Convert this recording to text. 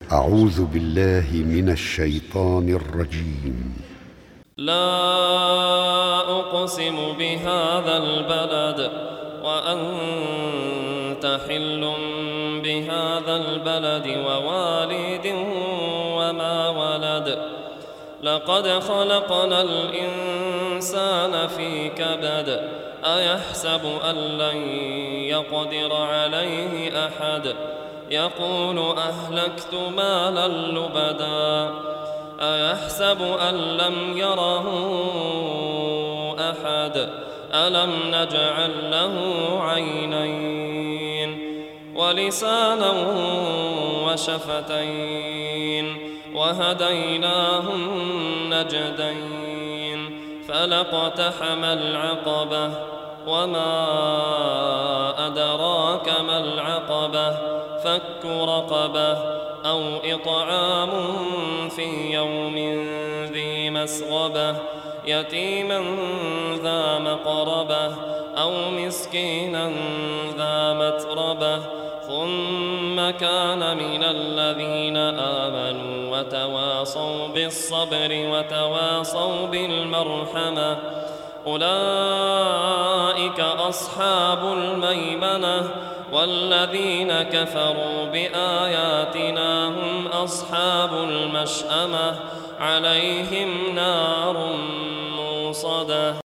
أعوذ بالله من الشيطان الرجيم. لا أقسم بهذا البلد وأنت حل بهذا البلد ووالد وما ولد لقد خلقنا الإنسان في كبد أيحسب أن لن يقدر عليه أحد يقول أهلكت مالا لبدا أيحسب أن لم يره أحد ألم نجعل له عينين ولسانا وشفتين وهديناه النجدين فلاقتحم العقبة وما أدراك ما العقبة فك رقبة أو إطعام في يوم ذي مسغبة يتيما ذا مقربة أو مسكينا ذا متربة ثم كان من الذين آمنوا وتواصوا بالصبر وتواصوا بالمرحمة أولئك أصحاب الميمنة والذين كفروا بآياتنا هم أصحاب المشأمة عليهم نار موصدة.